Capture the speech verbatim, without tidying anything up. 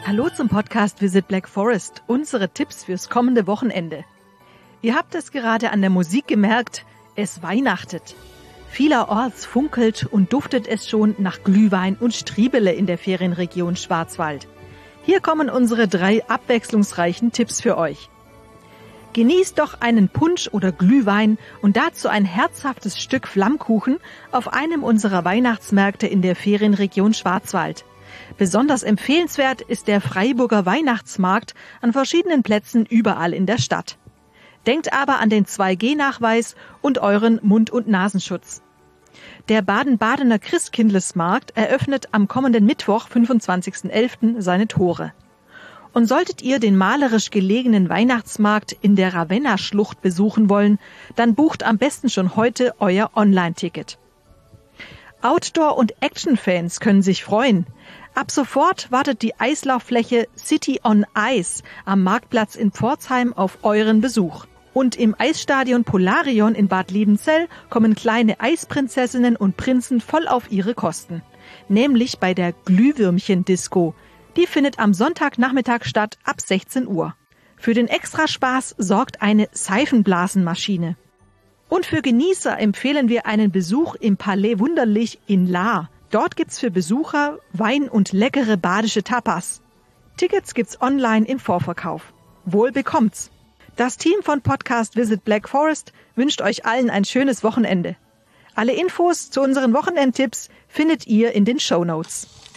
Hallo zum Podcast Visit Black Forest, unsere Tipps fürs kommende Wochenende. Ihr habt es gerade an der Musik gemerkt, es weihnachtet. Vielerorts funkelt und duftet es schon nach Glühwein und Striebele in der Ferienregion Schwarzwald. Hier kommen unsere drei abwechslungsreichen Tipps für euch. Genießt doch einen Punsch oder Glühwein und dazu ein herzhaftes Stück Flammkuchen auf einem unserer Weihnachtsmärkte in der Ferienregion Schwarzwald. Besonders empfehlenswert ist der Freiburger Weihnachtsmarkt an verschiedenen Plätzen überall in der Stadt. Denkt aber an den zwei G Nachweis und euren Mund- und Nasenschutz. Der Baden-Badener Christkindlesmarkt eröffnet am kommenden Mittwoch, fünfundzwanzigsten elften seine Tore. Und solltet ihr den malerisch gelegenen Weihnachtsmarkt in der Ravenna-Schlucht besuchen wollen, dann bucht am besten schon heute euer Online-Ticket. Outdoor- und Action-Fans können sich freuen. Ab sofort wartet die Eislauffläche City on Ice am Marktplatz in Pforzheim auf euren Besuch. Und im Eisstadion Polarion in Bad Liebenzell kommen kleine Eisprinzessinnen und Prinzen voll auf ihre Kosten. Nämlich bei der Glühwürmchen-Disco. Die findet am Sonntagnachmittag statt ab sechzehn Uhr. Für den Extraspaß sorgt eine Seifenblasenmaschine. Und für Genießer empfehlen wir einen Besuch im Palais Wunderlich in Lahr. Dort gibt's für Besucher Wein und leckere badische Tapas. Tickets gibt's online im Vorverkauf. Wohl bekommt's. Das Team von Podcast Visit Black Forest wünscht euch allen ein schönes Wochenende. Alle Infos zu unseren Wochenendtipps findet ihr in den Shownotes.